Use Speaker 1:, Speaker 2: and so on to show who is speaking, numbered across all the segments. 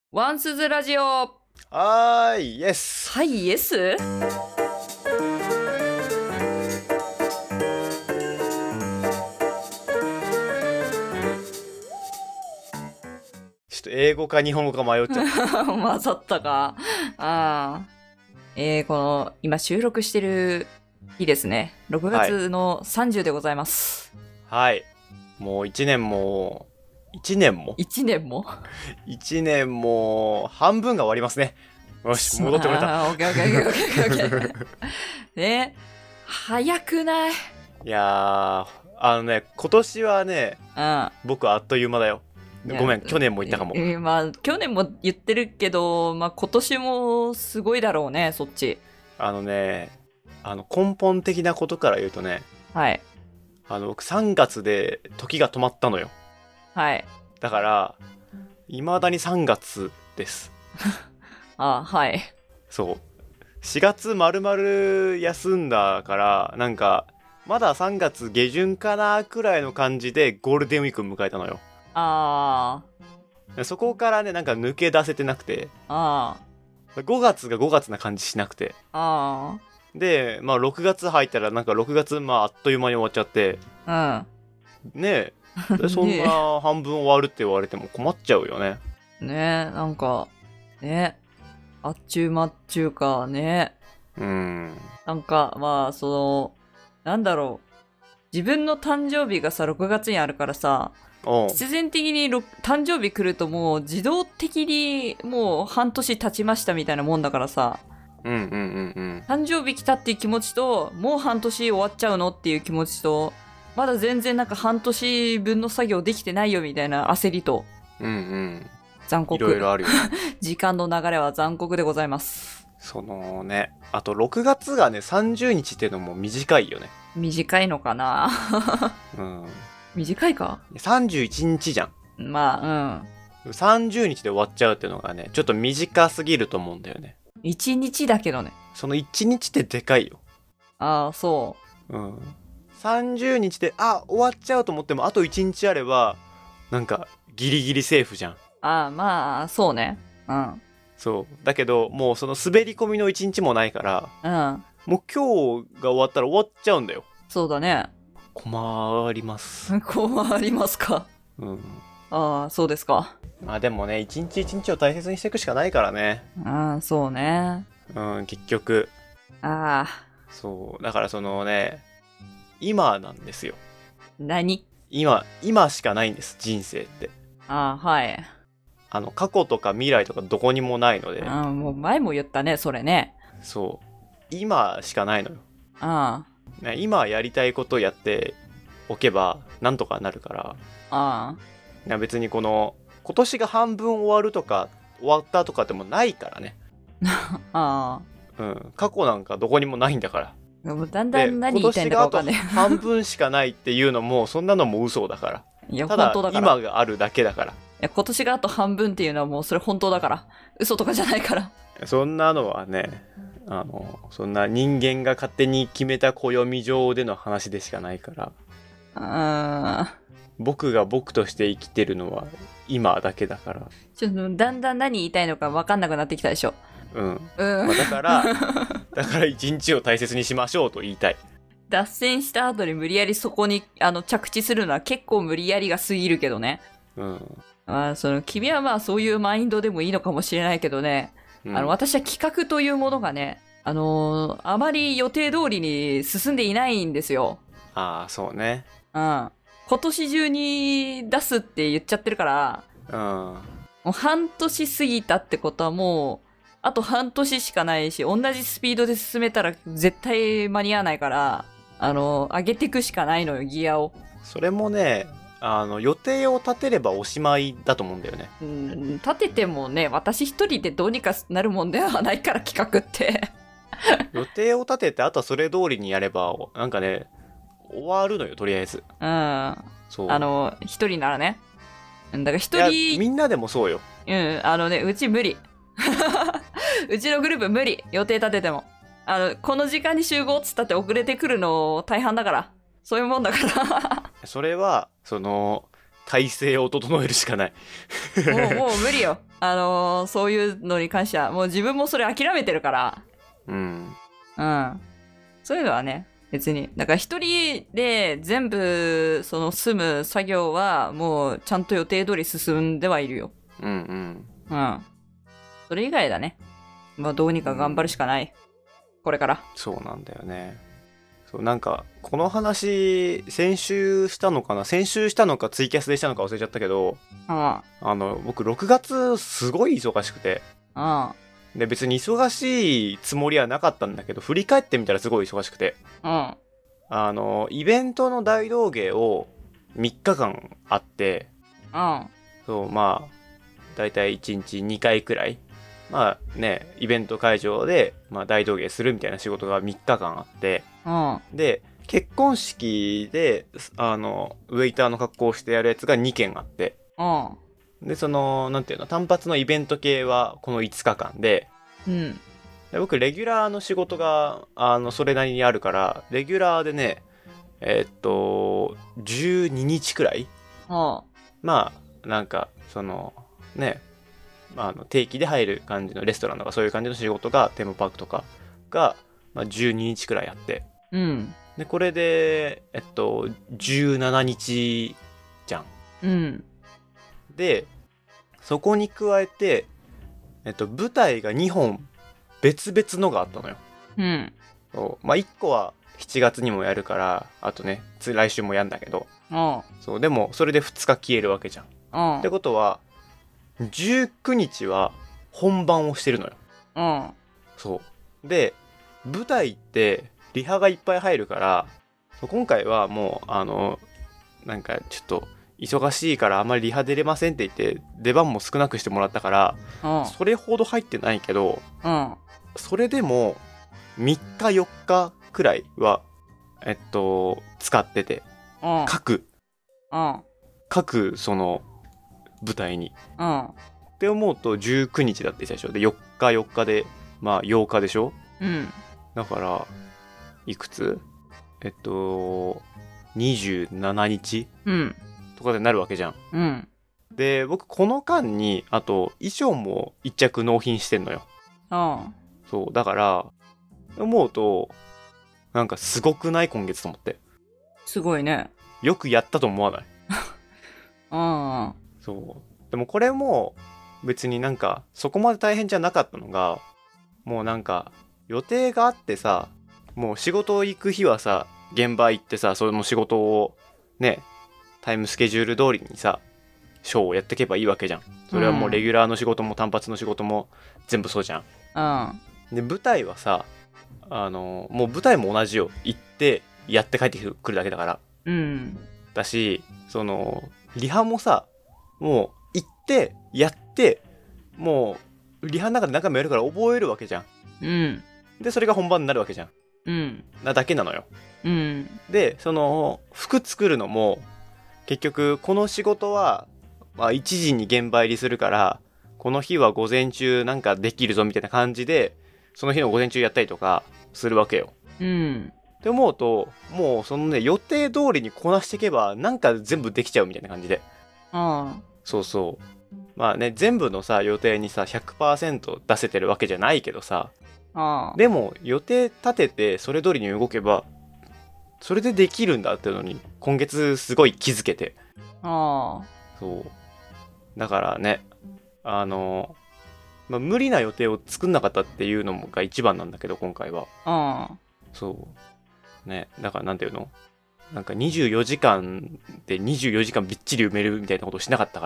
Speaker 1: ワンスズラジオ。
Speaker 2: はーい、イエス。
Speaker 1: はい、イエス。
Speaker 2: ちょっと英語か日本語か迷っちゃった。
Speaker 1: 混ざったか。あこの、今収録してる日ですね。6月の30でございます。
Speaker 2: はい。もう1年も、1年も
Speaker 1: 1年も
Speaker 2: ?1 年も、半分が終わりますね。よし、戻ってこれた。
Speaker 1: オッケーオッケーオッケーオッケーオッケー。ね、早くない？
Speaker 2: いやー、今年はね、僕はあっという間だよ。ごめん、去年も言ったかも。
Speaker 1: まあ、去年も言ってるけど、まあ今年もすごいだろうね、そっち。
Speaker 2: 根本的なことから言うとね、
Speaker 1: はい。
Speaker 2: 僕3月で時が止まったのよ。
Speaker 1: はい。
Speaker 2: だから、未だに3月です。
Speaker 1: はい。
Speaker 2: そう。4月丸々休んだから、なんか、まだ3月下旬かなくらいの感じでゴールデンウィーク迎えたのよ。そこからね、なんか抜け出せてなくて、5月が5月な感じしなくて。で、まあ6月入ったらなんか6月あっという間に終わっちゃって、ねえ、そんな半分終わるって言われても困っちゃうよね。
Speaker 1: ねえ、なんか、ね、あっちゅう間っちゅうかね。なんか、まあ、なんだろう。自分の誕生日がさ、6月にあるからさ、必然的に誕生日来るともう自動的にもう半年経ちましたみたいなもんだからさ。誕生日来たっていう気持ちと、もう半年終わっちゃうのっていう気持ちと、まだ全然なんか半年分の作業できてないよみたいな焦りと。残酷。
Speaker 2: いろいろあるよね。
Speaker 1: 時間の流れは残酷でございます。
Speaker 2: あと6月がね、30日っていうのも短いよね。
Speaker 1: 短いのかな短いか
Speaker 2: ?31 日じゃん。
Speaker 1: まあ、
Speaker 2: 30日で終わっちゃうっていうのがね、ちょっと短すぎると思うんだよね。
Speaker 1: 1日だけどね。
Speaker 2: その1日ってでかいよ。
Speaker 1: そう。
Speaker 2: 30日で、終わっちゃうと思っても、あと1日あれば、なんか、ギリギリセーフじゃん。
Speaker 1: まあ、そうね。
Speaker 2: そう。だけど、もうその滑り込みの1日もないから、もう今日が終わったら終わっちゃうんだよ。
Speaker 1: そうだね。
Speaker 2: 困ります。
Speaker 1: 困りますか。そうですか。
Speaker 2: まあでもね、一日一日を大切にしていくしかないからね。
Speaker 1: そうね。
Speaker 2: 結局。そう。だから今なんですよ。
Speaker 1: 何？
Speaker 2: 今しかないんです、人生って。
Speaker 1: はい。
Speaker 2: 過去とか未来とかどこにもないので。
Speaker 1: もう前も言ったね、それね。
Speaker 2: そう。今しかないのよ。今やりたいことをやっておけば、なんとかなるから。別に今年が半分終わるとか、終わったとかでもないからね。過去なんかどこにもないんだから。
Speaker 1: もうだんだん何言いたいんだか分かんない。
Speaker 2: 今年があと半分しかないっていうのも、そんなのも嘘だから。
Speaker 1: いや、
Speaker 2: ただ
Speaker 1: 本当だから。
Speaker 2: 今があるだけだから。
Speaker 1: いや、今年があと半分っていうのはもうそれ本当だから。嘘とかじゃないから。
Speaker 2: そんなのはね、そんな人間が勝手に決めた暦上での話でしかないから。僕が僕として生きてるのは今だけだから。
Speaker 1: ちょっとだんだん何言いたいのか分かんなくなってきたでしょ。
Speaker 2: だから一日を大切にしましょうと言いたい。
Speaker 1: 脱線した後に無理やりそこに着地するのは結構無理やりが過ぎるけどね。君はまあそういうマインドでもいいのかもしれないけどね。私は企画というものがね、あまり予定通りに進んでいないんですよ。
Speaker 2: そうね。
Speaker 1: 今年中に出すって言っちゃってるから、もう半年過ぎたってことはもう、あと半年しかないし、同じスピードで進めたら絶対間に合わないから、上げていくしかないのよ、ギアを。
Speaker 2: それもね、予定を立てればおしまいだと思うんだよね。
Speaker 1: 立ててもね、私一人でどうにかなるもんではないから、企画って。
Speaker 2: 予定を立てて、あとはそれ通りにやれば、なんかね、終わるのよ、とりあえず。
Speaker 1: そう。一人ならね。だから一人。
Speaker 2: みんなでもそうよ。
Speaker 1: うち無理。うちのグループ無理。予定立てても。この時間に集合っつったって遅れてくるの大半だから。そういうもんだから。
Speaker 2: それは、 体制を整えるしかない。
Speaker 1: もう無理よ。そういうのに関しては、もう自分もそれ諦めてるから。うん。そういうのはね、別に。だから一人で全部、住む作業は、もうちゃんと予定通り進んではいるよ。うんうん。うん。それ以外だね。まあ、どうにか頑張るしかない。これから。
Speaker 2: そうなんだよね。そうなんかこの話先週したのかな、先週したのかツイキャスでしたのか忘れちゃったけど、僕6月すごい忙しくて、で別に忙しいつもりはなかったんだけど、振り返ってみたらすごい忙しくて、イベントの大道芸を3日間あって、そうまあだいたい1日2回くらい、まあね、イベント会場で、まあ、大道芸するみたいな仕事が3日間あって、で結婚式でウェイターの格好をしてやるやつが2件あって、でなんていうの、単発のイベント系はこの5日間で、で僕レギュラーの仕事がそれなりにあるから、レギュラーでね12日くらい、まあなんかね、定期で入る感じのレストランとかそういう感じの仕事がテーマパークとかが、まあ、12日くらいあって、でこれで17日じゃん。でそこに加えて舞台が2本別々のがあったのよ。まあ1個は7月にもやるから、あとね来週もやんだけど、そうでもそれで2日消えるわけじゃん。ってことは19日は本番をしてるのよ。そうで舞台ってリハがいっぱい入るから、今回はもうなんかちょっと忙しいからあんまりリハ出れませんって言って出番も少なくしてもらったから、それほど入ってないけど、それでも3日4日くらいは使ってて、各その舞台に、って思うと19日だって最初で、4日でまあ8日でしょ。だからいくつ27日、とかでなるわけじゃん。で僕この間にあと衣装も1着納品してんのよ。そうだから思うとなんかすごくない、今月と思って。
Speaker 1: すごいね。
Speaker 2: よくやったと思わない？そうでもこれも別になんかそこまで大変じゃなかったのが、もうなんか予定があってさ、もう仕事行く日はさ現場行ってさ、その仕事をねタイムスケジュール通りにさショーをやっていけばいいわけじゃん。それはもうレギュラーの仕事も単発の仕事も全部そうじゃん。で舞台はさもう舞台も同じよ。行ってやって帰ってくるだけだから。だしリハもさ、もう行ってやってもうリハの中で何回もやるから覚えるわけじゃん。でそれが本番になるわけじゃん。なだけなのよ。で服作るのも結局この仕事は、まあ、1時に現場入りするからこの日は午前中なんかできるぞみたいな感じでその日の午前中やったりとかするわけよ。って思うともうね予定通りにこなしていけばなんか全部できちゃうみたいな感じで。そうそうまあね、全部のさ予定にさ 100% 出せてるわけじゃないけどさ、でも予定立ててそれ通りに動けばそれでできるんだっていうのに今月すごい気づけて、そうだからねまあ、無理な予定を作んなかったっていうのが一番なんだけど今回は。そうね、だからなんていうの、なんか24時間で24時間びっちり埋めるみたいなことをしなかったから、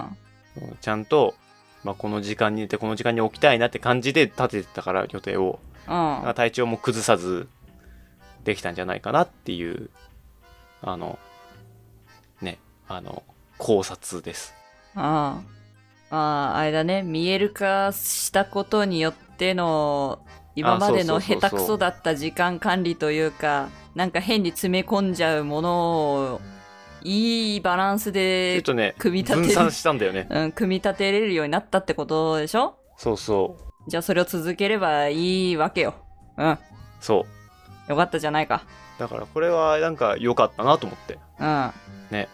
Speaker 2: ちゃんと、まあ、この時間に寝てこの時間に起きたいなって感じで立ててたから予定を、体調も崩さずできたんじゃないかなっていう考察です。
Speaker 1: あれだね、見える化したことによっての今までの下手くそだった時間管理というか、なんか変に詰め込んじゃうものをいいバランスで組み立てる、
Speaker 2: 分散したんだよね。
Speaker 1: 組み立てれるようになったってことでしょ。
Speaker 2: そうそう。
Speaker 1: じゃあそれを続ければいいわけよ。
Speaker 2: そう
Speaker 1: よかったじゃないか。
Speaker 2: だからこれはなんか良かったなと思って。ね。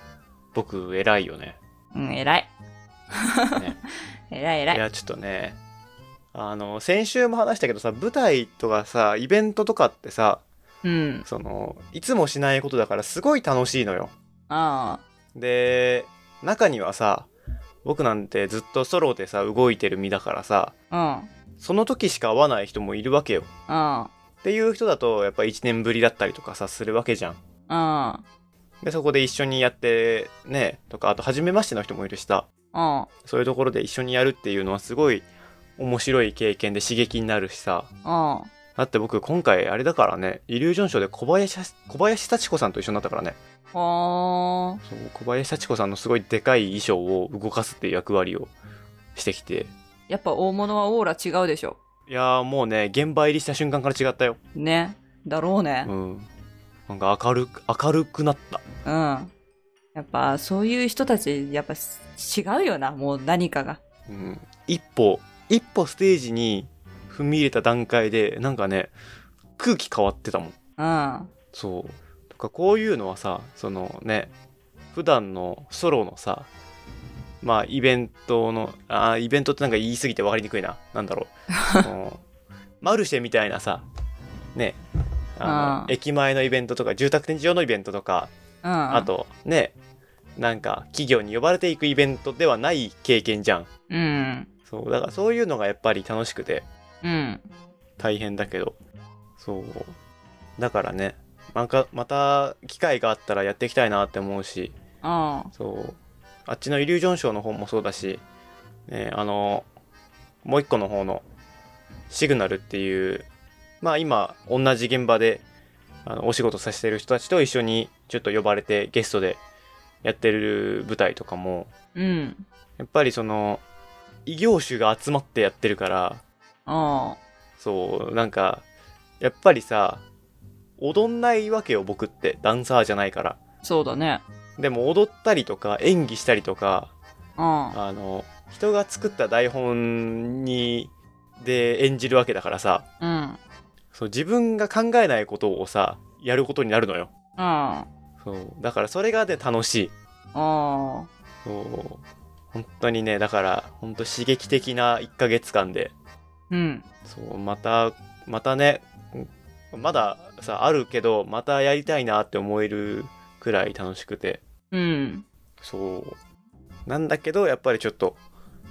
Speaker 2: 僕偉いよね。
Speaker 1: 偉い。ね、偉い。
Speaker 2: いや、ちょっとね、先週も話したけどさ、舞台とかさ、イベントとかってさ、いつもしないことだからすごい楽しいのよ。で、中にはさ、僕なんてずっとソロでさ、動いてる身だからさ、その時しか会わない人もいるわけよ。っていう人だと、やっぱ1年ぶりだったりとかさ、するわけじゃん。で、そこで一緒にやってね、とか、あと初めましての人もいるしさ、そういうところで一緒にやるっていうのはすごい面白い経験で刺激になるしさ。だって僕今回あれだからね、イリュージョンショーで小林幸子さんと一緒になったからね。そう、小林幸子さんのすごいでかい衣装を動かすっていう役割をしてきて。
Speaker 1: やっぱ大物はオーラ違うでしょ。
Speaker 2: いやーもうね、現場入りした瞬間から違ったよ。
Speaker 1: ね。だろうね。
Speaker 2: なんか明るくなった。
Speaker 1: やっぱそういう人たち、やっぱ違うよな、もう何かが。
Speaker 2: 一歩ステージに踏み入れた段階で、なんかね、空気変わってたもん。そう。とかこういうのはさ、そのね、普段のソロのさ、まあイベントってなんか言い過ぎて分かりにくいな。なんだろう。マルシェみたいなさ、ね、駅前のイベントとか、住宅展示場のイベントとか、あとね、なんか企業に呼ばれていくイベントではない経験じゃん。そうだからそういうのがやっぱり楽しくて、大変だけど、そうだからね、また機会があったらやっていきたいなって思うし、そうあっちのイリュージョンショーの方もそうだし、ね、もう一個の方のシグナルっていう、まあ今同じ現場でお仕事させてる人たちと一緒にちょっと呼ばれてゲストでやってる舞台とかも、やっぱりその異業種が集まってやってるから、そうなんかやっぱりさ、踊んないわけよ僕って、ダンサーじゃないから。
Speaker 1: そうだね。
Speaker 2: でも踊ったりとか演技したりとか、人が作った台本で演じるわけだからさ、そう自分が考えないことをさやることになるのよ。そうだからそれがね楽しい。そう本当にね、だから本当刺激的な1ヶ月間で、そうまたね、まださあるけどまたやりたいなって思えるくらい楽しくて、そうなんだけどやっぱりちょっと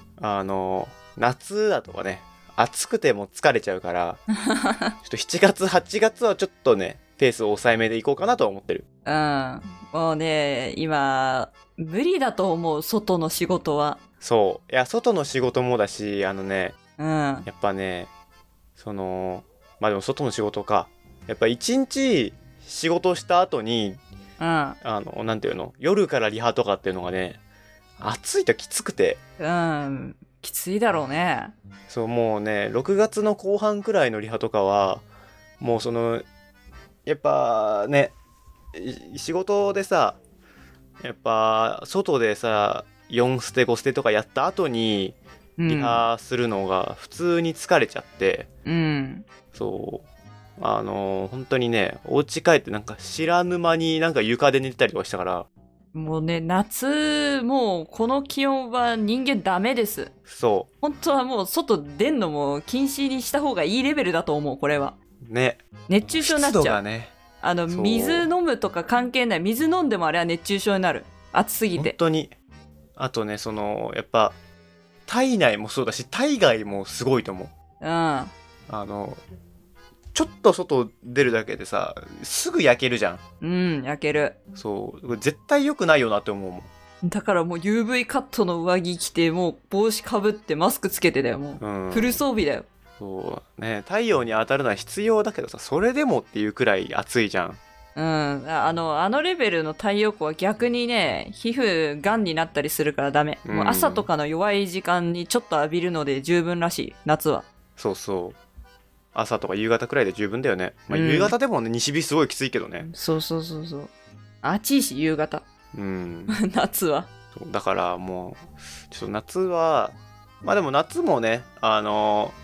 Speaker 2: 夏だとかね、暑くても疲れちゃうからちょっと7月8月はちょっとねペースを抑えめでいこうかなとは思ってる。
Speaker 1: もうね今無理だと思う、外の仕事は。
Speaker 2: そういや外の仕事もだし、やっぱね、まあでも外の仕事か、やっぱ一日仕事した後に、なんていうの、夜からリハとかっていうのがね、暑いときつくて。
Speaker 1: きついだろうね。
Speaker 2: そう、もうね、6月の後半くらいのリハとかは、もうやっぱね、仕事でさ、やっぱ外でさ、4ステ5ステとかやった後に、リハするのが普通に疲れちゃって、そう本当にね、お家帰ってなんか知らぬ間になんか床で寝てたりとかしたから、
Speaker 1: もうね、夏もうこの気温は人間ダメです。
Speaker 2: そう
Speaker 1: 本当はもう外出んのも禁止にした方がいいレベルだと思う、これは
Speaker 2: ね。
Speaker 1: 熱中症になっちゃう。
Speaker 2: 湿度がね、
Speaker 1: 水飲むとか関係ない。水飲んでもあれは熱中症になる、暑すぎて。
Speaker 2: 本当に。あとね、やっぱ体内もそうだし体外もすごいと思う。ちょっと外出るだけでさ、すぐ焼けるじゃん。
Speaker 1: 焼ける。
Speaker 2: そう絶対良くないよなって思うも
Speaker 1: ん。だからもう UV カットの上着着て、もう帽子かぶってマスクつけてだよ、もう、フル装備だよ。
Speaker 2: そうね、太陽に当たるのは必要だけどさ、それでもっていうくらい暑いじゃん。
Speaker 1: あのレベルの太陽光は逆にね、皮膚がんになったりするからダメ。もう朝とかの弱い時間にちょっと浴びるので十分らしい、夏は。
Speaker 2: そう朝とか夕方くらいで十分だよね。まあ、夕方でもね、西日すごいきついけどね。
Speaker 1: そう暑いし夕方。夏は。
Speaker 2: だからもうちょっと夏は、まあでも夏もね、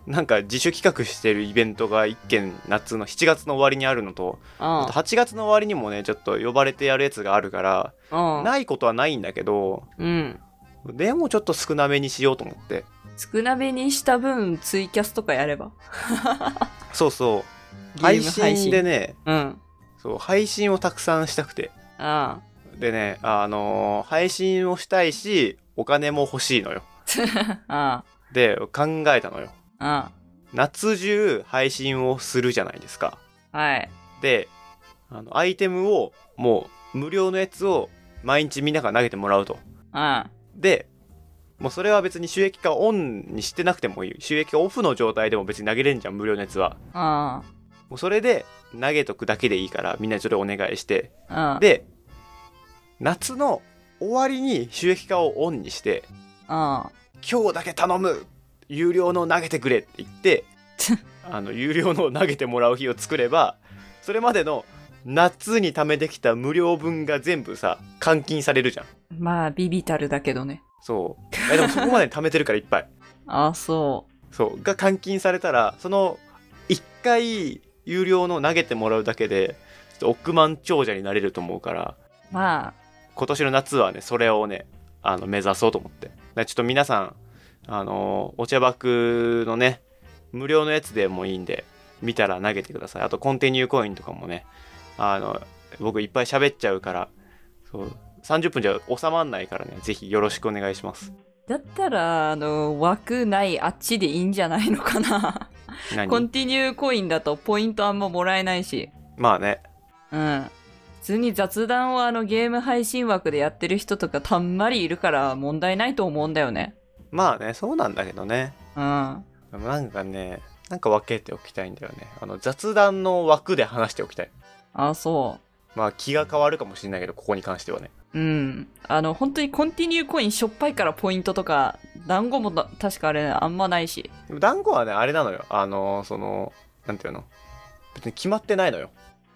Speaker 2: なんか自主企画してるイベントが1件夏の7月の終わりにあるのと、あと8月の終わりにもねちょっと呼ばれてやるやつがあるから、ないことはないんだけど、でもちょっと少なめにしようと思って。
Speaker 1: 少なめにした分ツイキャスとかやれば
Speaker 2: そうそう配信でね、そう配信をたくさんしたくて、でね配信をしたいしお金も欲しいのよで考えたのよ。夏中配信をするじゃないですか。でアイテムをもう無料のやつを毎日みんなから投げてもらうと。でもうそれは別に収益化オンにしてなくてもいい。収益化オフの状態でも別に投げれんじゃん、無料のやつは。もうそれで投げとくだけでいいからみんなにそれお願いして、で夏の終わりに収益化をオンにして、今日だけ頼む有料の投げてくれって言って有料の投げてもらう日を作れば、それまでの夏に貯めてきた無料分が全部さ換金されるじゃん。
Speaker 1: まあビビたるだけどね。
Speaker 2: そうでもそこまで貯めてるからいっぱいそうが換金されたら、その1回有料の投げてもらうだけでちょっと億万長者になれると思うから、今年の夏はねそれをね目指そうと思って。ちょっと皆さんお茶爆のね無料のやつでもいいんで見たら投げてください。あとコンティニューコインとかもね僕いっぱい喋っちゃうから、そう30分じゃ収まんないからね、ぜひよろしくお願いします。
Speaker 1: だったら枠ないあっちでいいんじゃないのかなコンティニューコインだとポイントあんまもらえないし。
Speaker 2: まあね。
Speaker 1: 普通に雑談をゲーム配信枠でやってる人とかたんまりいるから問題ないと思うんだよね。
Speaker 2: まあね、そうなんだけどね。でもなんかね、なんか分けておきたいんだよね。雑談の枠で話しておきたい。
Speaker 1: そう。
Speaker 2: まあ気が変わるかもしれないけど、ここに関してはね。
Speaker 1: 本当にコンティニューコインしょっぱいからポイントとか、団子も確かあれあんまないし。
Speaker 2: 団子はね、あれなのよ。なんていうの？別に決まってないのよ。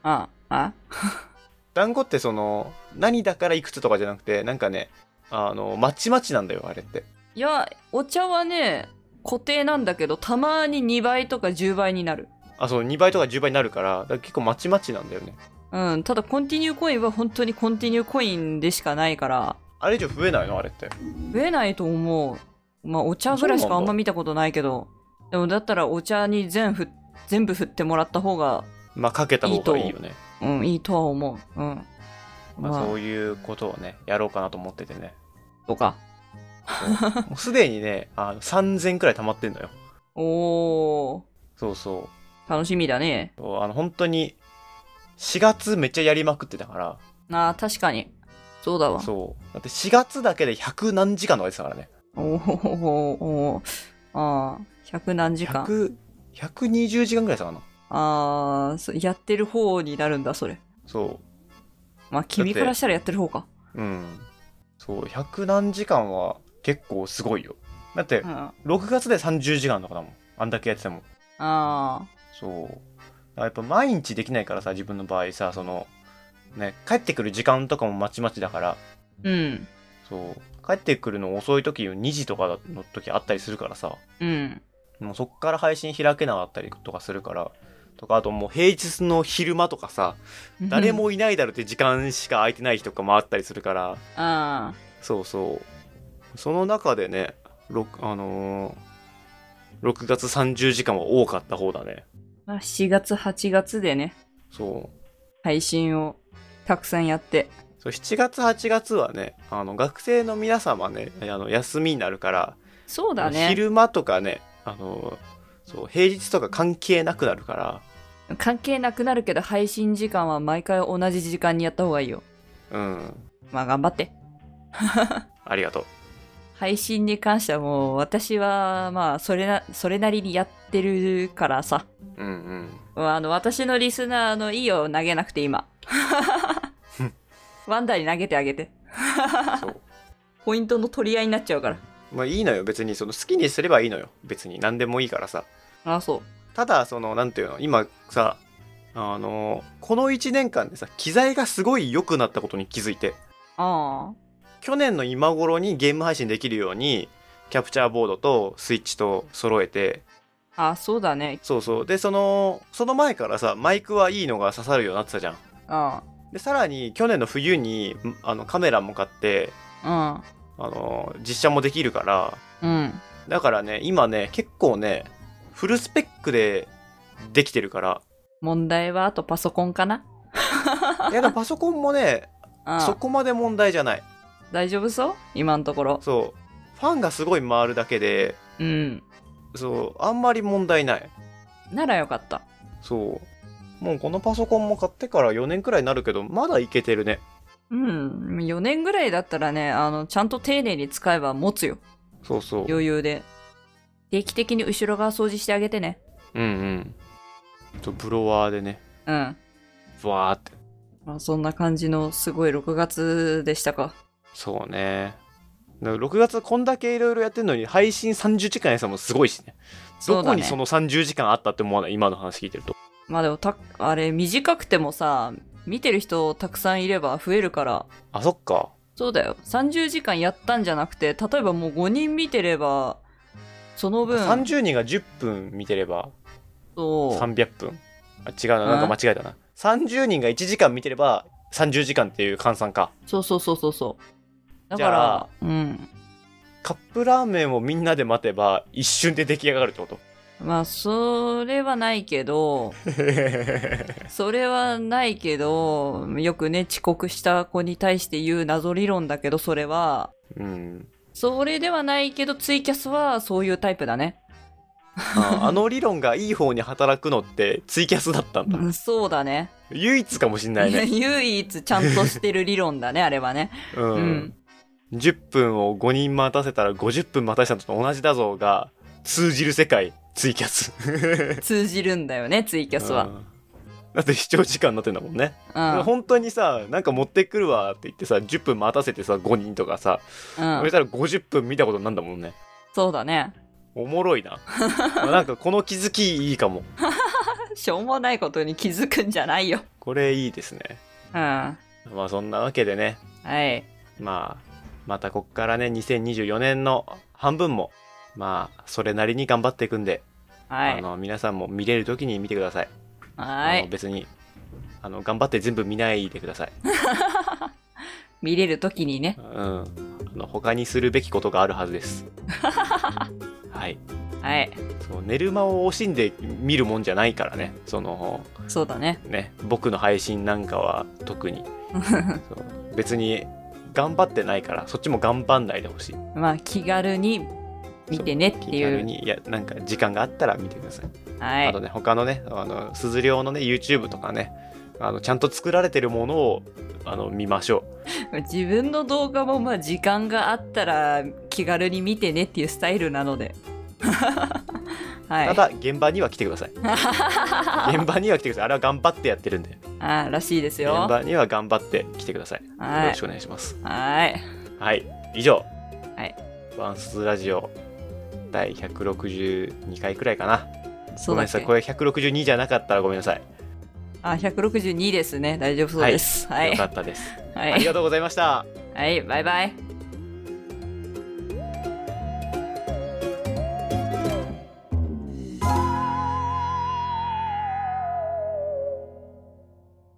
Speaker 2: 団子って何だからいくつとかじゃなくて、なんかね、まちまちなんだよ、あれって。い
Speaker 1: や、お茶はね、固定なんだけど、たまに2倍とか10倍になる。
Speaker 2: そう、2倍とか10倍になるから、結構まちまちなんだよね。
Speaker 1: ただコンティニューコインは本当にコンティニューコインでしかないから。
Speaker 2: あれ以上増えないのあれって。
Speaker 1: 増えないと思う。まあお茶ぐらいしかあんま見たことないけど。でもだったらお茶に全部振ってもらった方が。
Speaker 2: まあかけた方がいいよね。
Speaker 1: いいとは思う。
Speaker 2: そういうことをね、やろうかなと思っててね。
Speaker 1: とか。
Speaker 2: もうすでにね、3000くらい溜まってんのよ。そうそう。
Speaker 1: 楽しみだね。
Speaker 2: 本当に、4月めっちゃやりまくってたから。
Speaker 1: 確かに。そうだわ。
Speaker 2: そう。だって4月だけで100何時間とかやってたからね。
Speaker 1: 100何時間。
Speaker 2: 120時間ぐらいしたかな。
Speaker 1: やってる方になるんだ、それ。
Speaker 2: そう。
Speaker 1: まあ、君からしたらやってる方か。
Speaker 2: そう、100何時間は結構すごいよ。だって、6月で30時間とかだもん。あんだけやってても。そう。やっぱ毎日できないからさ、自分の場合さ、ね、帰ってくる時間とかもまちまちだから。そう。帰ってくるの遅い時2時とかの時あったりするからさ。もうそっから配信開けなかったりとかするから。とか、あともう平日の昼間とかさ、誰もいないだろって時間しか空いてない日とかもあったりするから。そうそう。その中でね、6月30時間は多かった方だね。
Speaker 1: 7月8月でね、
Speaker 2: そう
Speaker 1: 配信をたくさんやって。
Speaker 2: そう7月8月はね、学生の皆様ね、休みになるから。
Speaker 1: そうだね。
Speaker 2: 昼間とかね、そう平日とか関係なくなるから。
Speaker 1: 関係なくなるけど配信時間は毎回同じ時間にやった方がいいよ。まあ頑張って。
Speaker 2: ありがとう。
Speaker 1: 配信に関してはもう私はまあそれなりにやってるからさ。私のリスナーいいよ、投げなくて今。ワンダに投げてあげて。そうポイントの取り合いになっちゃうから。
Speaker 2: まあいいのよ、別に好きにすればいいのよ。別に何でもいいからさ。
Speaker 1: そう。
Speaker 2: ただなんていうの、今さ、この1年間でさ、機材がすごい良くなったことに気づいて。去年の今頃にゲーム配信できるようにキャプチャーボードとスイッチと揃えて、
Speaker 1: あ、そうだね。
Speaker 2: そうそう。で、その前からさ、マイクはいいのが刺さるようになってたじゃん。
Speaker 1: あ
Speaker 2: で、さらに去年の冬に、カメラも買って、
Speaker 1: あ。
Speaker 2: 実写もできるから、
Speaker 1: うん。
Speaker 2: だからね、今ね、結構ね、フルスペックでできてるから。
Speaker 1: 問題はあとパソコンかな。
Speaker 2: いや、でもパソコンもね、そこまで問題じゃない。
Speaker 1: 大丈夫そう今のところ。
Speaker 2: そう。ファンがすごい回るだけで、
Speaker 1: うん。
Speaker 2: そう、あんまり問題ない。
Speaker 1: ならよかった。
Speaker 2: そう。もうこのパソコンも買ってから4年くらいになるけど、まだいけてるね。
Speaker 1: うん。4年ぐらいだったらね、ちゃんと丁寧に使えば持つよ。
Speaker 2: そうそう。
Speaker 1: 余裕で。定期的に後ろ側掃除してあげてね。
Speaker 2: うんうん。ブロワーでね。
Speaker 1: うん。
Speaker 2: ブワーって。
Speaker 1: まあ、そんな感じのすごい6月でしたか。
Speaker 2: そうね。6月こんだけいろいろやってんのに配信30時間やさもすごいしね。どこにその30時間あったって思わない、今の話聞いてると。
Speaker 1: まあでもあれ短くてもさ、見てる人たくさんいれば増えるから。
Speaker 2: あ、そっか。
Speaker 1: そうだよ。30時間やったんじゃなくて、例えばもう5人見てれば、その分。
Speaker 2: 30人が10分見てれば、
Speaker 1: そう。
Speaker 2: 300分。あ、違うな、なんか間違えたな。30人が1時間見てれば、30時間っていう換算か。
Speaker 1: そうそうそうそうそう。だから、うん。
Speaker 2: カップラーメンをみんなで待てば、一瞬で出来上がるってこと？
Speaker 1: まあ、それはないけど、それはないけど、よくね、遅刻した子に対して言う謎理論だけど、それは、
Speaker 2: うん。
Speaker 1: それではないけど、ツイキャスはそういうタイプだね。
Speaker 2: あの理論がいい方に働くのってツイキャスだったんだ。
Speaker 1: うん、そうだね。
Speaker 2: 唯一かもしんないね。
Speaker 1: 唯一ちゃんとしてる理論だね、あれはね。
Speaker 2: うん。10分を5人待たせたら50分待たせたのと同じだぞが通じる世界、ツイキャス。
Speaker 1: 通じるんだよね、ツイキャスは。
Speaker 2: だって視聴時間になってんだもんね。本当にさ、なんか持ってくるわって言ってさ、10分待たせてさ、5人とかさ、そしたら50分見たことになんだもんね。
Speaker 1: そうだね。
Speaker 2: おもろいな。なんかこの気づきいいかも。
Speaker 1: しょうもないことに気づくんじゃないよ。
Speaker 2: これいいですね。まあそんなわけでね。
Speaker 1: はい。
Speaker 2: またこっからね、2024年の半分も、まあそれなりに頑張っていくんで、はい、皆さんも見れる時に見てください。
Speaker 1: はい。
Speaker 2: 別に頑張って全部見ないでください。
Speaker 1: 見れる時にね。
Speaker 2: 他にするべきことがあるはずです。はい。
Speaker 1: はい。
Speaker 2: そう、寝る間を惜しんで見るもんじゃないからね。
Speaker 1: そうだね。
Speaker 2: 僕の配信なんかは特にそう別に頑張ってないから、そっちも頑張んないでほしい。
Speaker 1: まあ気軽に見てねっていう。気軽
Speaker 2: に、なんか時間があったら見てください。
Speaker 1: はい。
Speaker 2: あとね、他のね、鈴涼のね、YouTube とかね、ちゃんと作られてるものを見ましょ
Speaker 1: う。自分の動画もまあ時間があったら気軽に見てねっていうスタイルなので。
Speaker 2: はい、ただ現場には来てください。現場には来てください。あれは頑張ってやってるんで。
Speaker 1: らしいですよ。
Speaker 2: 現場には頑張って来てください。よろしくお願いします。
Speaker 1: はい。
Speaker 2: はい。以上。
Speaker 1: はい。
Speaker 2: ワンスズラジオ第162回くらいかな。
Speaker 1: そうだっけ？
Speaker 2: ごめんなさい。これ162じゃなかったらごめんなさい。
Speaker 1: 162ですね。大丈夫そうです。
Speaker 2: はい。よかったです。
Speaker 1: はい。
Speaker 2: ありがとうございました。
Speaker 1: はい。バイバイ。